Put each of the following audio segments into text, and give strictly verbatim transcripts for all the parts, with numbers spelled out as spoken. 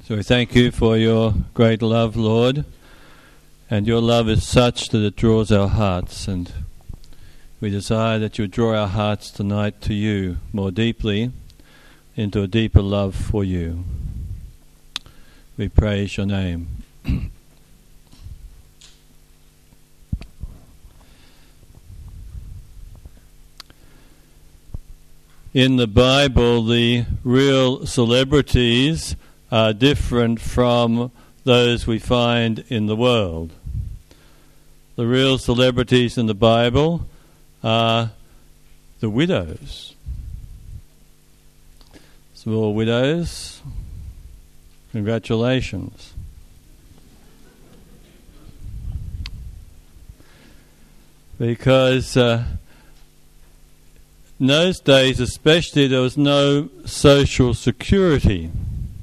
So we thank you for your great love, Lord, and your love is such that it draws our hearts, and we desire that you draw our hearts tonight to you more deeply, into a deeper love for you. We praise your name. In the Bible, the real celebrities are different from those we find in the world. The real celebrities in the Bible are the widows. Small widows, congratulations. Because uh, in those days especially there was no social security.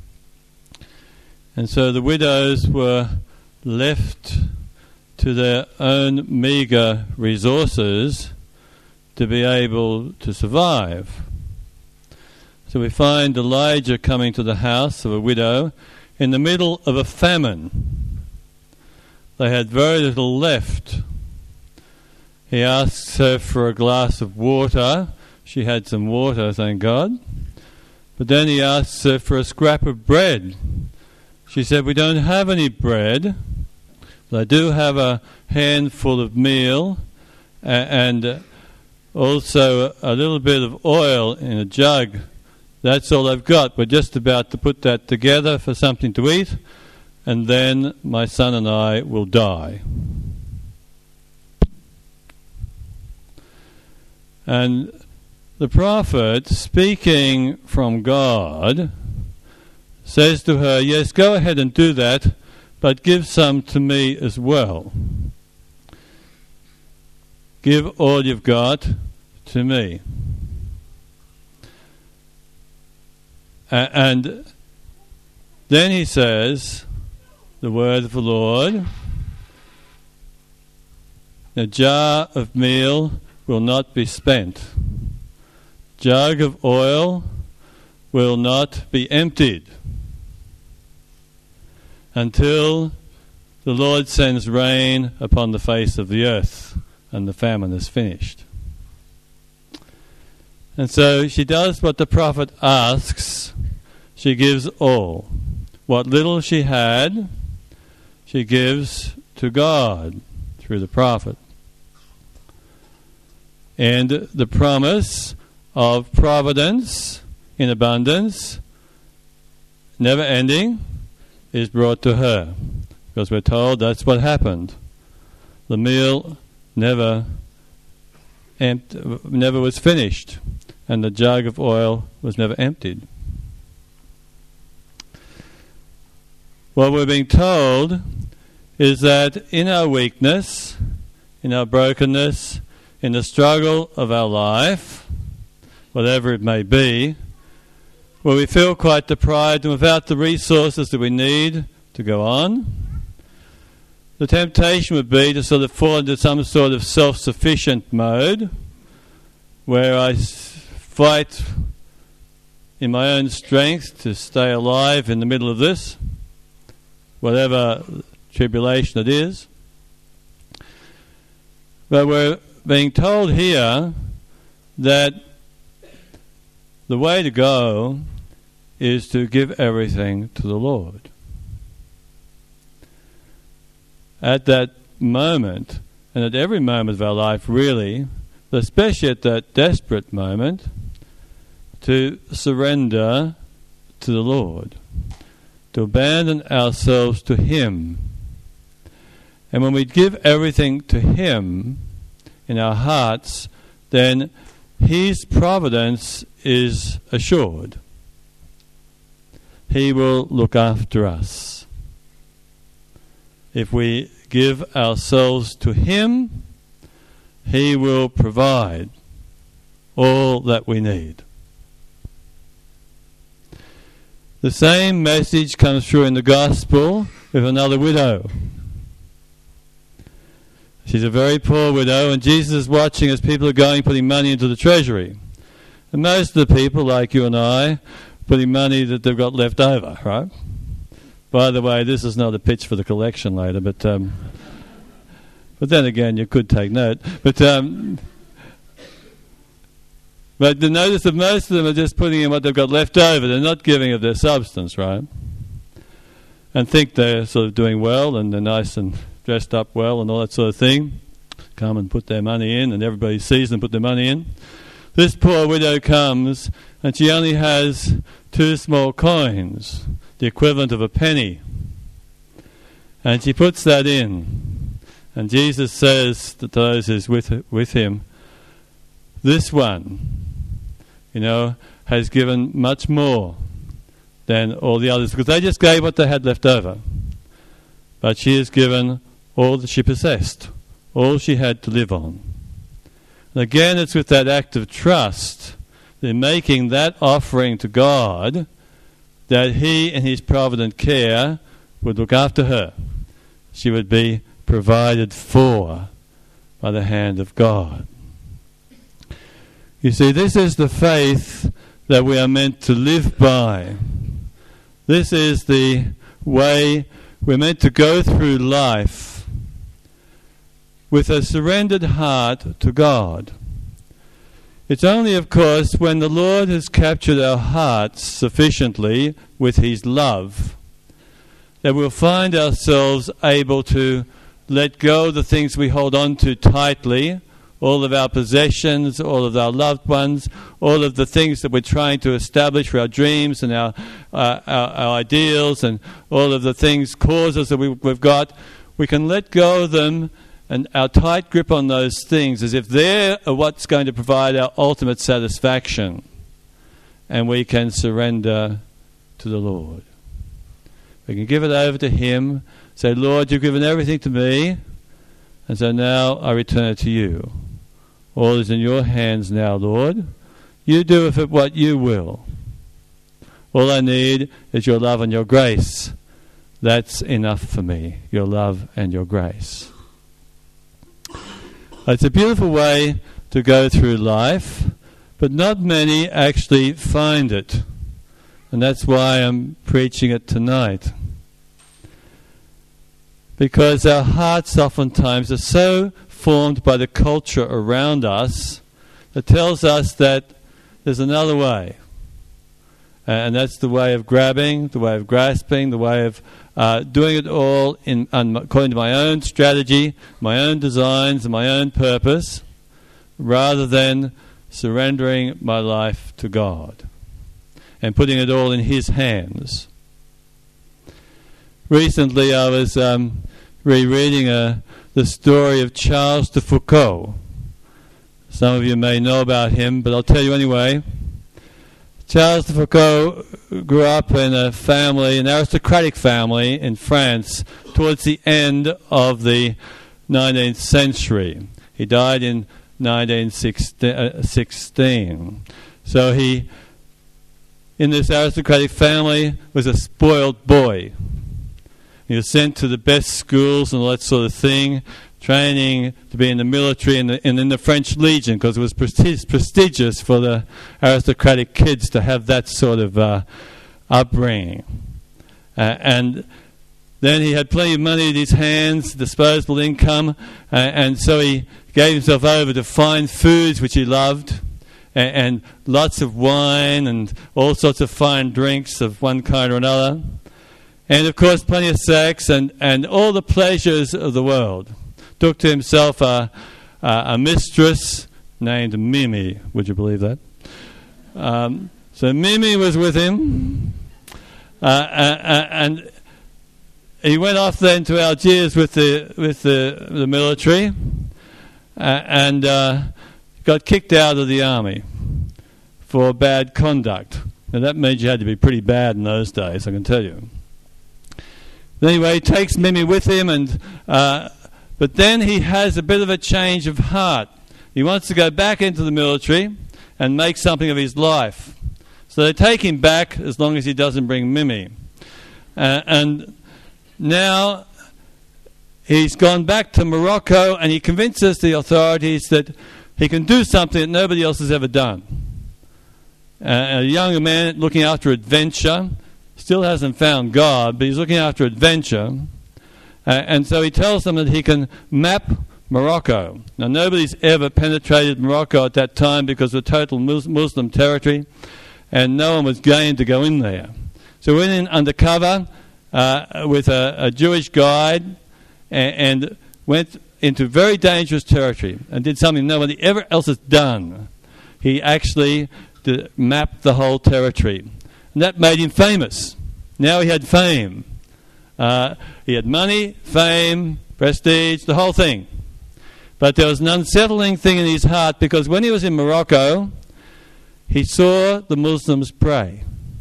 And so the widows were left to their own meagre resources to be able to survive. So we find Elijah coming to the house of a widow in the middle of a famine. They had very little left. He asks her for a glass of water. She had some water, thank God. But then he asks her for a scrap of bread. She said, "We don't have any bread, but I do have a handful of meal uh, and also a little bit of oil in a jug. That's all I've got. We're just about to put that together for something to eat, and then my son and I will die." And the prophet, speaking from God, says to her, "Yes, go ahead and do that, but give some to me as well. Give all you've got to me." Uh, and then he says, the word of the Lord, "A jar of meal will not be spent. Jug of oil will not be emptied until the Lord sends rain upon the face of the earth and the famine is finished." And so she does what the prophet asks. She gives all. What little she had, she gives to God through the prophet. And the promise of providence in abundance, never ending, is brought to her, because we're told that's what happened. The meal never empt- never was finished, and the jug of oil was never emptied. What we're being told is that in our weakness, in our brokenness, in the struggle of our life, whatever it may be, where we feel quite deprived and without the resources that we need to go on, the temptation would be to sort of fall into some sort of self-sufficient mode, where I fight in my own strength to stay alive in the middle of this, whatever tribulation it is. But we're being told here that the way to go is to give everything to the Lord. At that moment, and at every moment of our life really, but especially at that desperate moment, to surrender to the Lord, to abandon ourselves to Him. And when we give everything to Him in our hearts, then His providence is assured. He will look after us. If we give ourselves to Him, He will provide all that we need. The same message comes through in the Gospel with another widow. She's a very poor widow, and Jesus is watching as people are going, putting money into the treasury. And most of the people, like you and I, putting money that they've got left over, right? By the way, this is not a pitch for the collection later, but um, but then again, you could take note. But um, but the notice that most of them are just putting in what they've got left over. They're not giving of their substance, right? And think they're sort of doing well and they're nice and dressed up well and all that sort of thing. Come and put their money in, and everybody sees them put their money in. This poor widow comes, and she only has two small coins, the equivalent of a penny. And she puts that in. And Jesus says to those who's with with him, this one, you know, has given much more than all the others, because they just gave what they had left over. But she has given all that she possessed, all she had to live on. And again, it's with that act of trust, in making that offering to God, that he in his provident care would look after her. She would be provided for by the hand of God. You see, this is the faith that we are meant to live by. This is the way we're meant to go through life with a surrendered heart to God. It's only, of course, when the Lord has captured our hearts sufficiently with his love that we'll find ourselves able to let go of the things we hold on to tightly, all of our possessions, all of our loved ones, all of the things that we're trying to establish for our dreams and our, uh, our, our ideals, and all of the things, causes that we, we've got. We can let go of them, and our tight grip on those things as if they're what's going to provide our ultimate satisfaction, and we can surrender to the Lord. We can give it over to him, say, Lord, you've given everything to me, and so now I return it to you. All is in your hands now, Lord. You do with it what you will. All I need is your love and your grace. That's enough for me, your love and your grace. It's a beautiful way to go through life, but not many actually find it. And that's why I'm preaching it tonight. Because our hearts oftentimes are so formed by the culture around us that tells us that there's another way. And that's the way of grabbing, the way of grasping, the way of uh, doing it all in um, according to my own strategy, my own designs, and my own purpose, rather than surrendering my life to God and putting it all in his hands. Recently I was um, rereading a, the story of Charles de Foucault. Some of you may know about him, but I'll tell you anyway. Charles de Foucault grew up in a family, an aristocratic family in France towards the end of the nineteenth century. He died in nineteen sixteen. So he, in this aristocratic family, was a spoiled boy. He was sent to the best schools and all that sort of thing, training to be in the military and, the, and in the French Legion, because it was prestig- prestigious for the aristocratic kids to have that sort of uh, upbringing. Uh, and then he had plenty of money in his hands, disposable income, uh, and so he gave himself over to fine foods which he loved, and, and lots of wine and all sorts of fine drinks of one kind or another. And of course plenty of sex and, and all the pleasures of the world. Took to himself a, a, a mistress named Mimi. Would you believe that? Um, so Mimi was with him, uh, uh, and he went off then to Algiers with the with the, the military, uh, and uh, got kicked out of the army for bad conduct. Now that means you had to be pretty bad in those days, I can tell you. Anyway, he takes Mimi with him, and uh, but then he has a bit of a change of heart. He wants to go back into the military and make something of his life. So they take him back as long as he doesn't bring Mimi. Uh, and now he's gone back to Morocco, and he convinces the authorities that he can do something that nobody else has ever done. Uh, a young man looking after adventure, still hasn't found God, but he's looking after adventure. Uh, and so he tells them that he can map Morocco. Now, nobody's ever penetrated Morocco at that time because of total mus- Muslim territory, and no one was game to go in there. So we went in undercover uh, with a, a Jewish guide and, and went into very dangerous territory and did something nobody ever else has done. He actually did, mapped the whole territory. And that made him famous. Now he had fame. Uh, he had money, fame, prestige, the whole thing. But there was an unsettling thing in his heart, because when he was in Morocco, he saw the Muslims pray.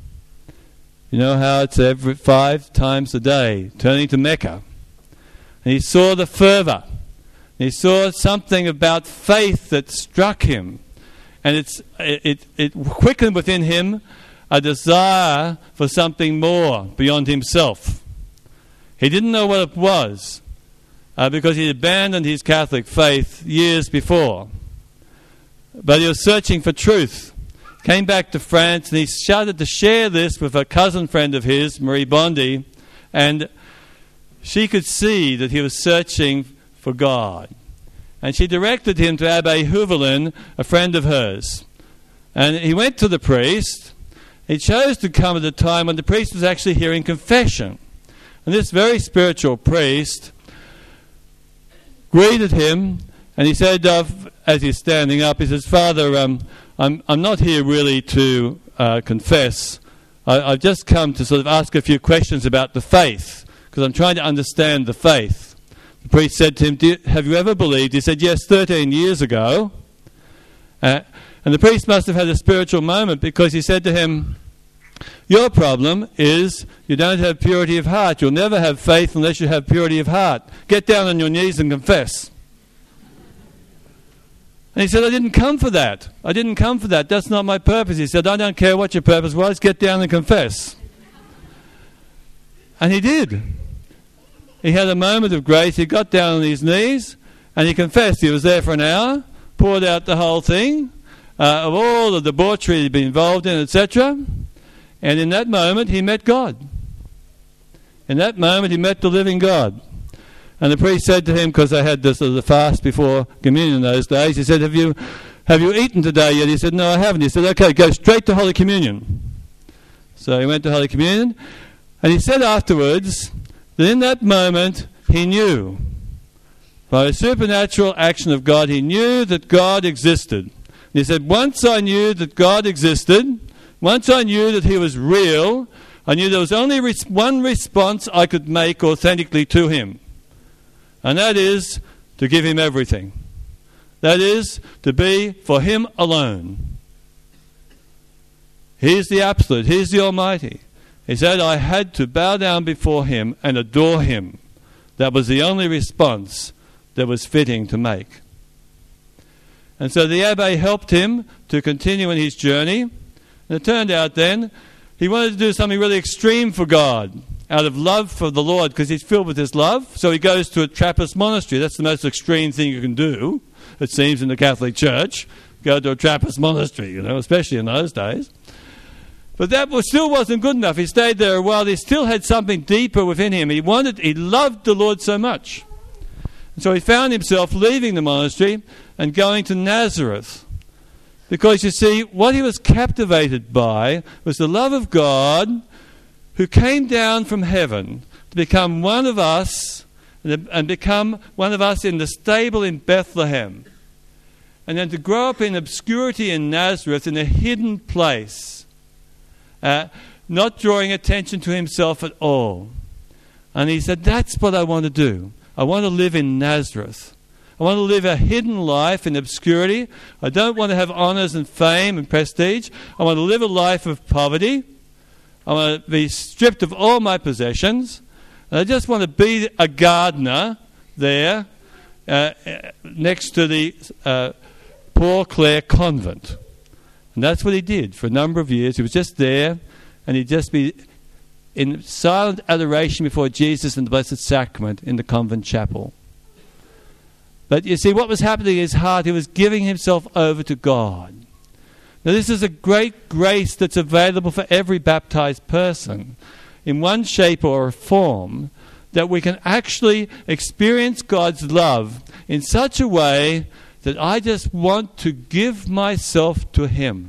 You know how it's every five times a day, turning to Mecca. And he saw the fervour. He saw something about faith that struck him. And it's, it, it, it quickened within him a desire for something more beyond himself. He didn't know what it was, uh, because he had abandoned his Catholic faith years before. But he was searching for truth. Came back to France, and he started to share this with a cousin friend of his, Marie Bondi, and she could see that he was searching for God. And she directed him to Abbe Houvelin, a friend of hers. And he went to the priest. He chose to come at a time when the priest was actually hearing confession. And this very spiritual priest greeted him, and he said, uh, as he's standing up, he says, "Father, um, I'm I'm not here really to uh, confess. I, I've just come to sort of ask a few questions about the faith, because I'm trying to understand the faith." The priest said to him, Do you, have you ever believed? He said, "Yes, thirteen years ago." Uh, and the priest must have had a spiritual moment, because he said to him, "Your problem is you don't have purity of heart. You'll never have faith unless you have purity of heart. Get down on your knees and confess." And he said, "I didn't come for that. I didn't come for that. That's not my purpose." He said, "I don't care what your purpose was. Get down and confess." And he did. He had a moment of grace. He got down on his knees and he confessed. He was there for an hour, poured out the whole thing, uh, of all the debauchery he'd been involved in, et cetera. And in that moment, he met God. In that moment, he met the living God. And the priest said to him, because they had this, the fast before communion in those days, he said, have you have you eaten today yet? He said, "No, I haven't." He said, "Okay, go straight to Holy Communion." So he went to Holy Communion, and he said afterwards that in that moment, he knew, by a supernatural action of God, he knew that God existed. And he said, "Once I knew that God existed, once I knew that he was real, I knew there was only res- one response I could make authentically to him. And that is to give him everything. That is to be for him alone. He's the absolute. He's the Almighty." He said, "I had to bow down before him and adore him. That was the only response that was fitting to make." And so the Abbé helped him to continue in his journey. And it turned out then he wanted to do something really extreme for God, out of love for the Lord, because he's filled with his love. So he goes to a Trappist monastery. That's the most extreme thing you can do, it seems, in the Catholic Church. Go to a Trappist monastery, you know, especially in those days. But that was, still wasn't good enough. He stayed there a while. He still had something deeper within him. He wanted, he loved the Lord so much. And so he found himself leaving the monastery and going to Nazareth. Because, you see, what he was captivated by was the love of God, who came down from heaven to become one of us and become one of us in the stable in Bethlehem. And then to grow up in obscurity in Nazareth, in a hidden place, uh, not drawing attention to himself at all. And he said, "That's what I want to do. I want to live in Nazareth. I want to live a hidden life in obscurity. I don't want to have honours and fame and prestige. I want to live a life of poverty. I want to be stripped of all my possessions. And I just want to be a gardener there uh, next to the uh, Poor Clare Convent." And that's what he did for a number of years. He was just there, and he'd just be in silent adoration before Jesus and the Blessed Sacrament in the convent chapel. But you see, what was happening in his heart, he was giving himself over to God. Now, this is a great grace that's available for every baptized person in one shape or form, that we can actually experience God's love in such a way that I just want to give myself to Him.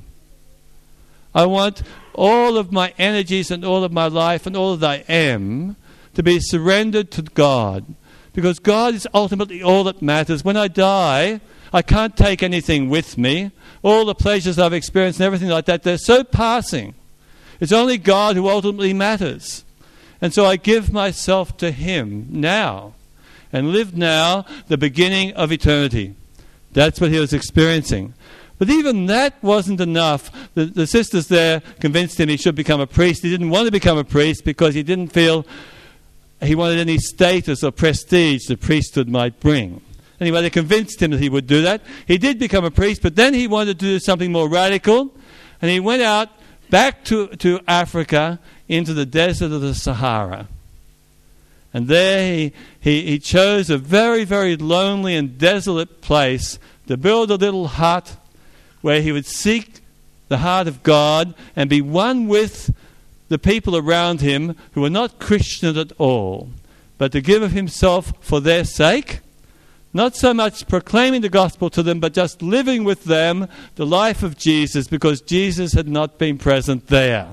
I want all of my energies and all of my life and all that I am to be surrendered to God, because God is ultimately all that matters. When I die, I can't take anything with me. All the pleasures I've experienced and everything like that, they're so passing. It's only God who ultimately matters. And so I give myself to Him now and live now the beginning of eternity. That's what he was experiencing. But even that wasn't enough. The, the sisters there convinced him he should become a priest. He didn't want to become a priest because he didn't feel he wanted any status or prestige the priesthood might bring. Anyway, they convinced him that he would do that. He did become a priest, but then he wanted to do something more radical, and he went out back to, to Africa into the desert of the Sahara. And there he, he, he chose a very, very lonely and desolate place to build a little hut where he would seek the heart of God and be one with the people around him who were not Christian at all, but to give of himself for their sake, not so much proclaiming the gospel to them, but just living with them the life of Jesus, because Jesus had not been present there.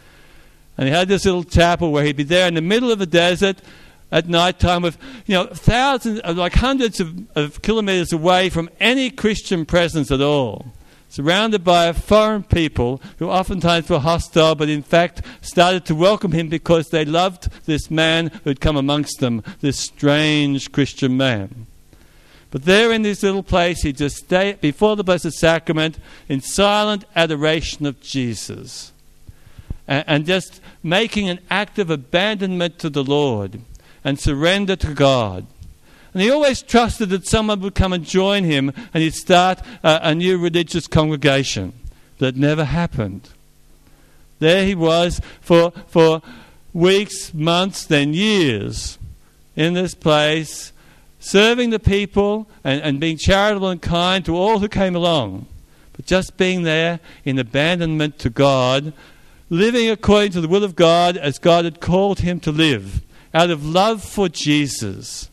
And he had this little chapel where he'd be there in the middle of the desert at night time with, you know, thousands, like hundreds of, of kilometers away from any Christian presence at all, surrounded by foreign people who oftentimes were hostile, but in fact started to welcome him because they loved this man who had come amongst them, this strange Christian man. But there in this little place, he just stayed before the Blessed Sacrament in silent adoration of Jesus, and, and just making an act of abandonment to the Lord and surrender to God. And he always trusted that someone would come and join him and he'd start a, a new religious congregation. That never happened. There he was for, for weeks, months, then years in this place, serving the people and, and being charitable and kind to all who came along. But just being there in abandonment to God, living according to the will of God as God had called him to live, out of love for Jesus.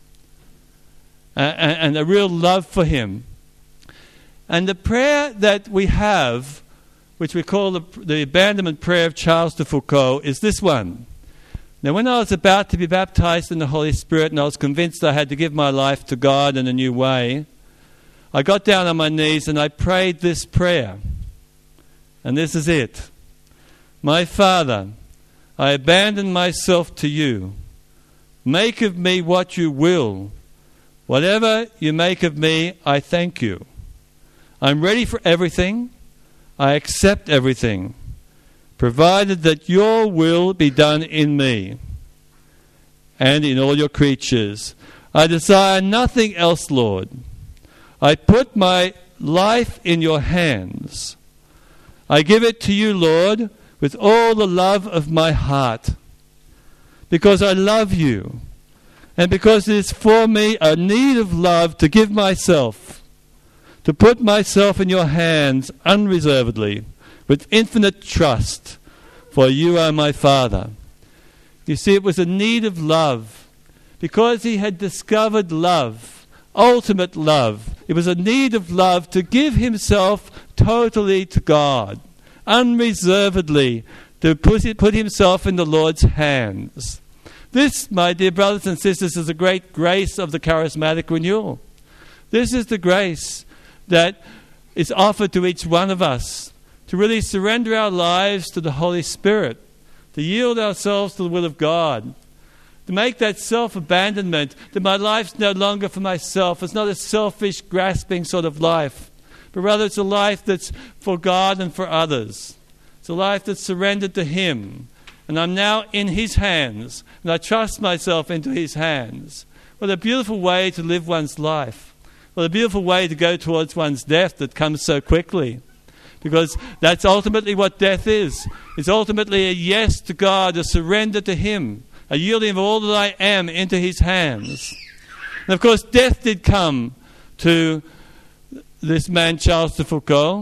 And, and a real love for him. And the prayer that we have, which we call the, the abandonment prayer of Charles de Foucauld, is this one. Now, when I was about to be baptized in the Holy Spirit and I was convinced I had to give my life to God in a new way, I got down on my knees and I prayed this prayer. And this is it. My Father, I abandon myself to you. Make of me what you will. Whatever you make of me, I thank you. I'm ready for everything. I accept everything, provided that your will be done in me and in all your creatures. I desire nothing else, Lord. I put my life in your hands. I give it to you, Lord, with all the love of my heart, because I love you. And because it is for me a need of love to give myself, to put myself in your hands unreservedly, with infinite trust, for you are my Father. You see, it was a need of love. Because he had discovered love, ultimate love, it was a need of love to give himself totally to God, unreservedly, to put, it, put himself in the Lord's hands. This, my dear brothers and sisters, is a great grace of the charismatic renewal. This is the grace that is offered to each one of us, to really surrender our lives to the Holy Spirit, to yield ourselves to the will of God, to make that self-abandonment, that my life's no longer for myself. It's not a selfish, grasping sort of life, but rather it's a life that's for God and for others. It's a life that's surrendered to Him. And I'm now in His hands, and I trust myself into His hands. What a beautiful way to live one's life. What a beautiful way to go towards one's death that comes so quickly. Because that's ultimately what death is. It's ultimately a yes to God, a surrender to Him, a yielding of all that I am into His hands. And of course, death did come to this man, Charles de Foucauld.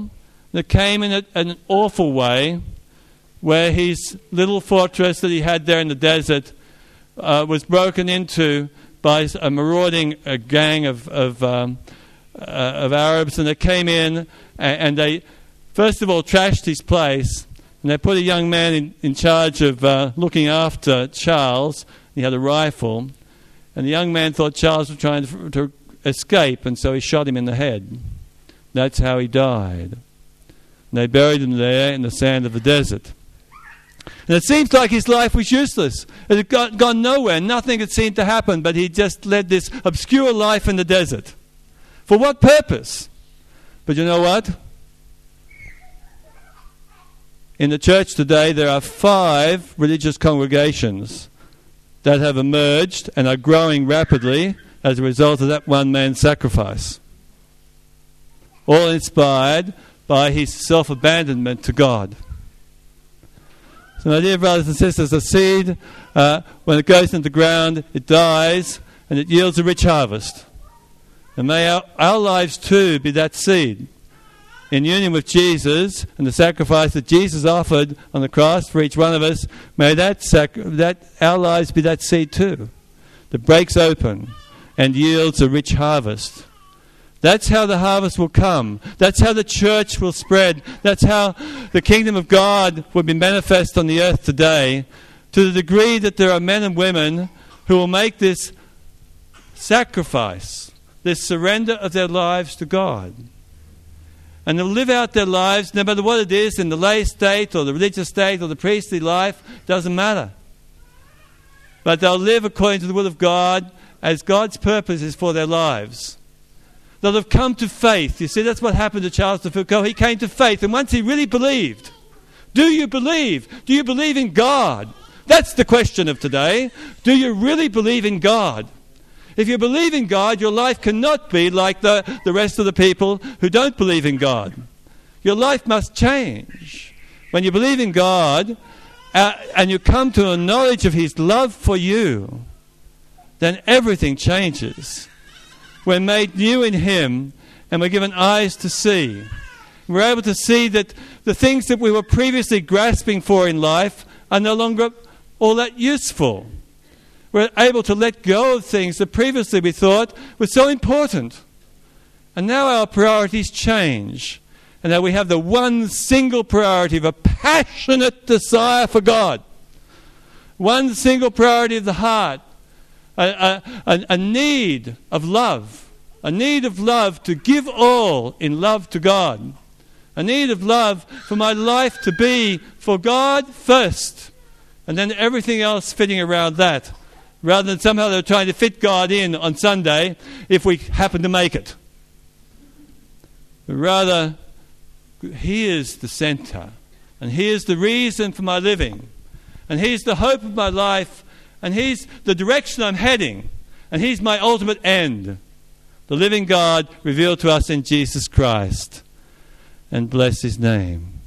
It came in a, an awful way, where his little fortress that he had there in the desert uh, was broken into by a marauding a gang of of, um, uh, of Arabs, and they came in and, and they first of all trashed his place, and they put a young man in, in charge of uh, looking after Charles. He had a rifle, and the young man thought Charles was trying to, to escape, and so he shot him in the head. That's how he died. And they buried him there in the sand of the desert. And it seems like his life was useless. It had got, gone nowhere. Nothing had seemed to happen, but he just led this obscure life in the desert. For what purpose? But you know what? In the church today, there are five religious congregations that have emerged and are growing rapidly as a result of that one man's sacrifice. All inspired by his self-abandonment to God. So my dear brothers and sisters, the seed, uh, when it goes into the ground, it dies and it yields a rich harvest. And may our, our lives too be that seed. In union with Jesus and the sacrifice that Jesus offered on the cross for each one of us, may that, sac- that our lives be that seed too, that breaks open and yields a rich harvest. That's how the harvest will come. That's how the church will spread. That's how the kingdom of God will be manifest on the earth today, to the degree that there are men and women who will make this sacrifice, this surrender of their lives to God. And they'll live out their lives, no matter what it is, in the lay state or the religious state or the priestly life, doesn't matter. But they'll live according to the will of God as God's purpose is for their lives. They'll have come to faith. You see, that's what happened to Charles de Foucauld. He came to faith, and once he really believed. Do you believe? Do you believe in God? That's the question of today. Do you really believe in God? If you believe in God, your life cannot be like the, the rest of the people who don't believe in God. Your life must change. When you believe in God uh, and you come to a knowledge of His love for you, then everything changes. We're made new in Him, and we're given eyes to see. We're able to see that the things that we were previously grasping for in life are no longer all that useful. We're able to let go of things that previously we thought were so important. And now our priorities change. And now we have the one single priority of a passionate desire for God. One single priority of the heart. A, a, a need of love. A need of love to give all in love to God. A need of love for my life to be for God first. And then everything else fitting around that. Rather than somehow they're trying to fit God in on Sunday if we happen to make it. But rather, He is the center. And He is the reason for my living. And He's the hope of my life. And He's the direction I'm heading. And He's my ultimate end. The living God revealed to us in Jesus Christ. And bless His name.